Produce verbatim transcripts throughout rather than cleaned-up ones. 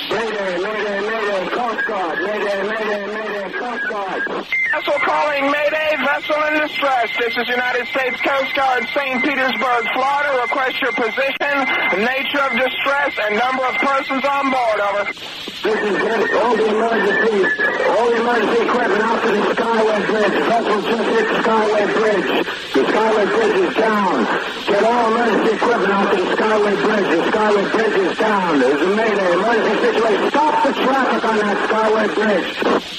Mayday, mayday, mayday, Coast Guard. Mayday, mayday, mayday, Coast Guard. Vessel calling Mayday, vessel in distress. This is United States Coast Guard, Saint Petersburg, Florida. Request your position, nature of distress, and number of persons on board. Over. This is it. All the emergency, all the emergency equipment out to the Skyway Bridge. The vessel just hit the Skyway Bridge. The Skyway Bridge is down. Get all emergency equipment out to the Skyway Bridge. The Skyway Bridge is down. There's a Mayday, emergency situation. Stop the traffic on that Skyway Bridge.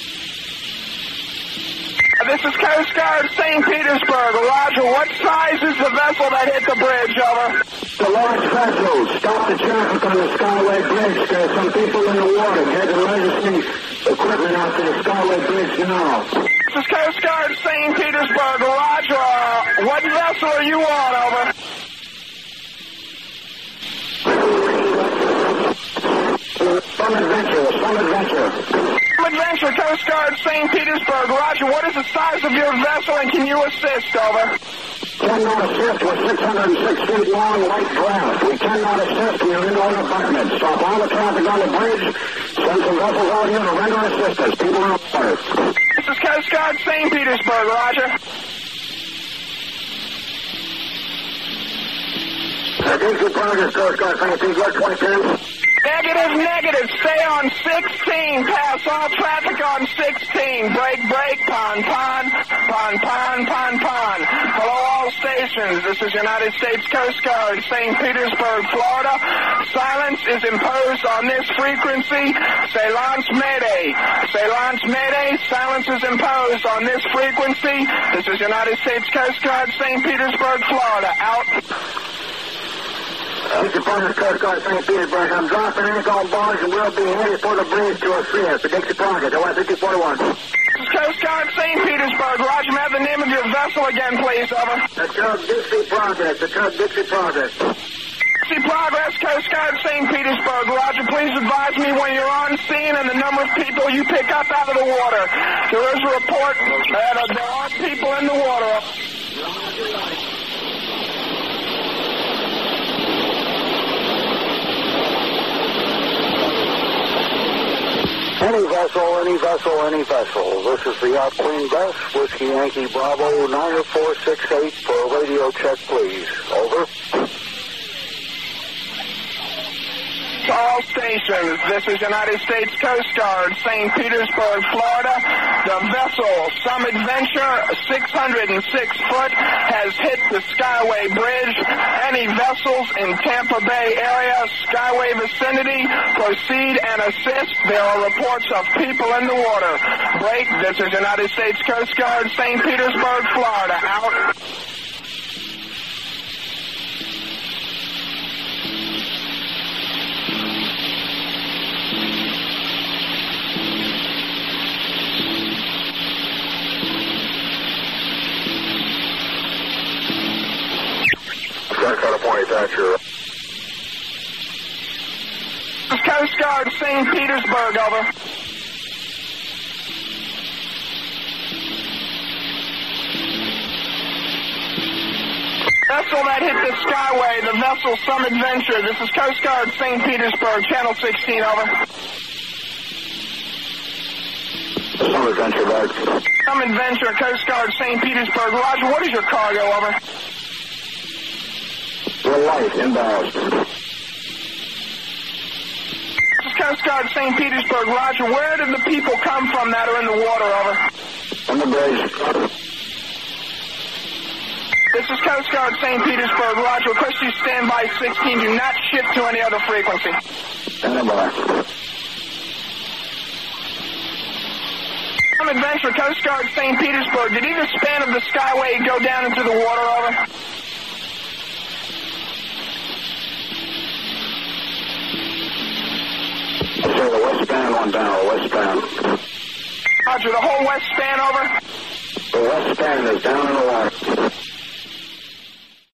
This is Coast Guard, Saint Petersburg. Roger, what size is the vessel that hit the bridge? Over. The large vessel. Stop the traffic on the Skyway Bridge. There's some people in the water. Get emergency equipment out to the Skyway Bridge now. This is Coast Guard, Saint Petersburg. Roger, uh, what vessel are you on? Over. Some adventure, some adventure. Adventure, Coast Guard, Saint Petersburg. Roger, what is the size of your vessel and can you assist? Over. Cannot assist. We're six hundred six feet long, light draft. We cannot assist. We are in on abutment. Stop all the traffic on the bridge. Send some vessels out here to render assistance. People are on water. This is Coast Guard, Saint Petersburg. Roger. Emergency progress, Coast Guard, Saint Petersburg, twenty ten. Negative, negative. Stay on sixteen. Pass all traffic on sixteen. Break, break. Pon, pon. Pon, pon, pon, pon. Hello, all stations. This is United States Coast Guard, Saint Petersburg, Florida. Silence is imposed on this frequency. Silence Mayday. Silence Mayday. Silence is imposed on this frequency. This is United States Coast Guard, Saint Petersburg, Florida. Out. This is Progress, Coast Guard, Saint Petersburg. I'm dropping anchor on barge and we'll be headed for the bridge to assist. The Dixie Progress, O S fifty forty-one. This is Coast Guard, Saint Petersburg. Roger, may I have the name of your vessel again, please? Over. The Tug Dixie Progress. The Tug Dixie Progress. Dixie Progress, Coast Guard, Saint Petersburg. Roger, please advise me when you're on scene and the number of people you pick up out of the water. There is a report that uh, there are people in the water. Any vessel, any vessel, any vessel. This is the Yacht Queen Bess, Whiskey Yankee Bravo nine four six eight for a radio check, please. Over. To all stations, this is United States Coast Guard, Saint Petersburg, Florida. The vessel, Some Adventure, six hundred six foot, has hit the Skyway Bridge. Any vessels in Tampa Bay area, Skyway vicinity, proceed and assist. There are reports of people in the water. Break. This is United States Coast Guard, Saint Petersburg, Florida. Out. Thatcher. This is Coast Guard, Saint Petersburg, over. Vessel that hit the Skyway, the vessel Some Adventure. This is Coast Guard, Saint Petersburg, Channel sixteen, over. Some Adventure, Bud. Some Adventure, Coast Guard, Saint Petersburg. Roger, what is your cargo, over? Your light inbound. This is Coast Guard, Saint Petersburg. Roger, where did the people come from that are in the water, over? On the bridge. This is Coast Guard, Saint Petersburg. Roger, request you stand by sixteen. Do not shift to any other frequency. Stand by. Some Adventure, Coast Guard, Saint Petersburg. Did either span of the Skyway go down into the water, over? So the west span went down, the west span. Roger, the whole west span, over? The west span is down in the water.